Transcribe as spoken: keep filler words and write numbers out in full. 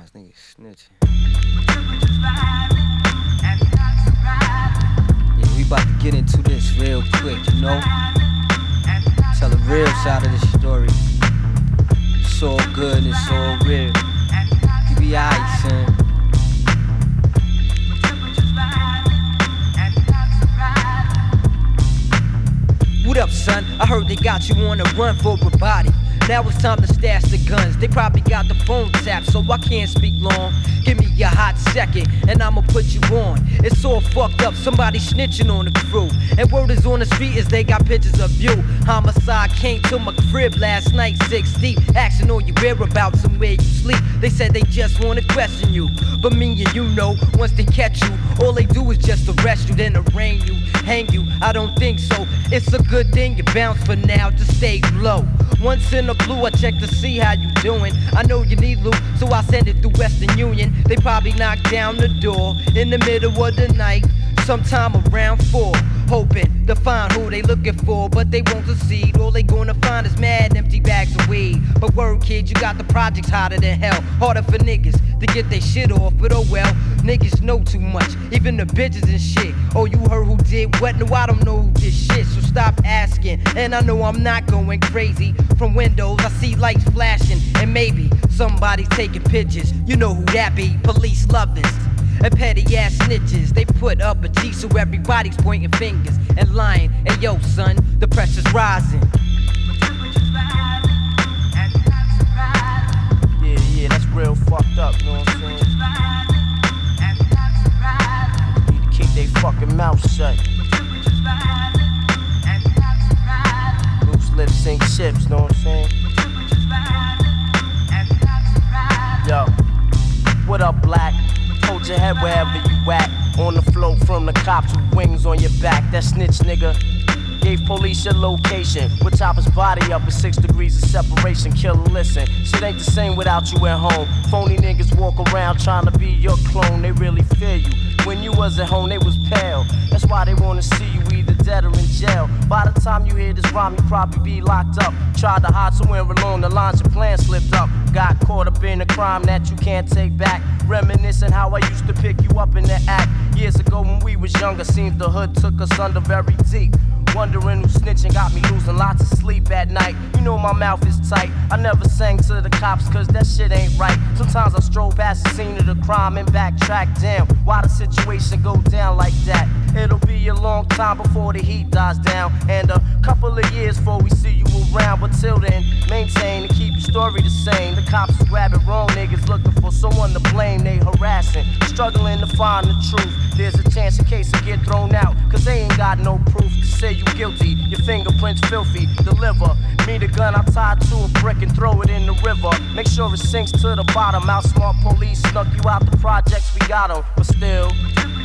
This nigga snitching. Yeah, we about to get into this real quick, you know? Tell the real side of this story. It's all good and it's all real. You be alright, son. What up, son? I heard they got you on the run for a body. Now it's time to stash the guns. They probably got the phone tapped, so I can't speak long. Give me a hot second, and I'ma put you on. It's all fucked up, somebody snitching on the crew. And word is on the street is they got pictures of you. Homicide came to my crib last night, six deep. Asking all your whereabouts and where you sleep. They said they just wanna question you. But me and you know, once they catch you, all they do is just arrest you, then arraign you, hang you. I don't think so. It's a good thing you bounce for now, just stay low. Once in the blue, I check to see how you doing. I know you need loot, so I send it through Western Union. They probably knock down the door in the middle of the night, sometime around four, hoping to find who they looking for, but they won't succeed. All they gonna find is mad empty bags of weed. But word, kid, you got the projects hotter than hell. Harder for niggas to get their shit off, but oh well. Niggas know too much, even the bitches and shit. Oh, you heard who did what? No, I don't know who did shit, so stop asking. And I know I'm not going crazy. From windows, I see lights flashing, and maybe somebody's taking pictures. You know who that be, police lovers and petty ass snitches. They put up a G so everybody's pointing fingers and lying. Hey yo, son, the pressure's rising. Yeah, yeah, that's real fucked up, you know what I'm saying? Need to keep they fucking mouth shut. Loose lips sink ships, know what I'm saying? Yo, what up, black? Hold your head wherever you at. On the float from the cops with wings on your back. That snitch nigga gave police your location. Would chop his body up at six degrees of separation. Killer, listen, shit ain't the same without you at home. Phony niggas walk around trying to be your clone. They really fear you. When you was at home, they was pale. That's why they wanna see you either dead or in jail. By the time you hear this rhyme, you probably be locked up. Tried to hide somewhere along the lines, your plan slipped up. Got caught up in a crime that you can't take back. Reminiscing how I used to pick you up in the act. Years ago when we was younger, seems the hood took us under very deep. Wondering who snitching got me losing lots of sleep at night. You know my mouth is tight. I never sang to the cops cause that shit ain't right. Sometimes I stroll past the scene of the crime and backtrack. Damn, why the situation go down like that? It'll be a long time before the heat dies down, and a couple of years before we see you around. But till then, maintain and keep your story the same. The cops is grabbing wrong niggas looking for someone to blame. They harassing, struggling to find the truth. There's a chance in case they get thrown out, cause they ain't got no proof to say you guilty. Your fingerprints filthy, deliver me the gun I tied to a brick and throw it in the river. Make sure it sinks to the bottom. Outsmart police, snuck you out the projects, we got 'em. But still